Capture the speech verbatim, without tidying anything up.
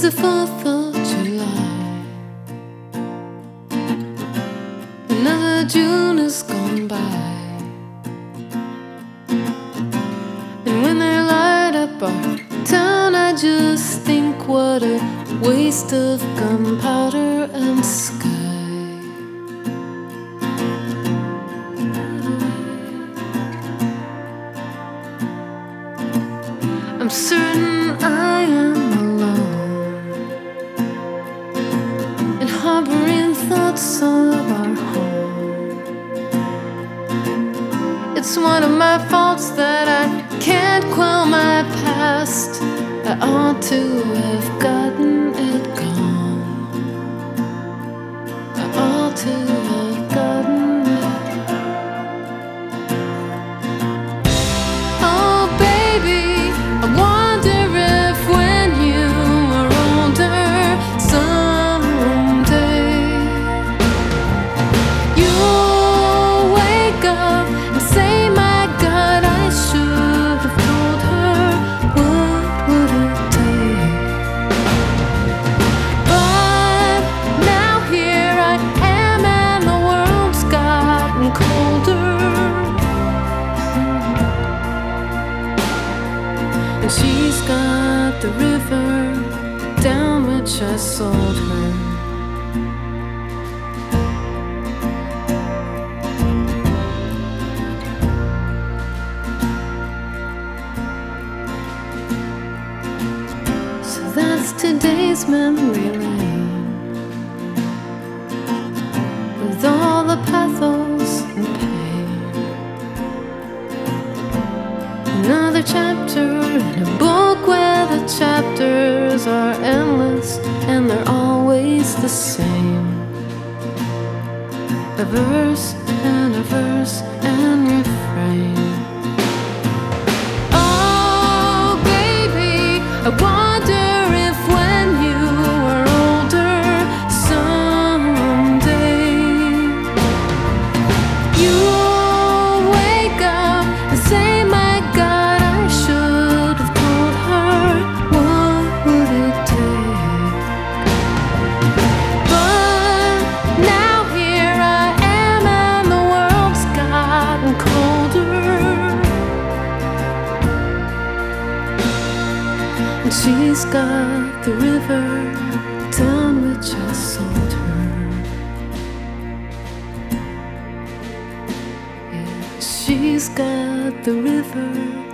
'Tis the fourth of July. Another June has gone by. And when they light up our town, I just think what a waste of gunpowder and sky. I'm certain I am alone and harboring thoughts of our home. It's one of my faults that I can't quell my past. I ought to have gotten it gone. I ought to have gotten it. Oh baby, I wonder if when you are older someday you'll wake up and say, my God, I should have told her. What would it take? But now here I am and the world's gotten colder. And she's got the river down which I sold her. So that's today's memory lane, with all the pathos and pain. Another chapter in a book where the chapters are endless and they're always the same. A verse and a verse and refrain. Oh baby, I wonder if when you are older someday you'll wake up and say, my God, I should have told her. What would it take? But now here I am and the world's gotten colder. And she's got the river down which I sold her. Yeah, she's got the river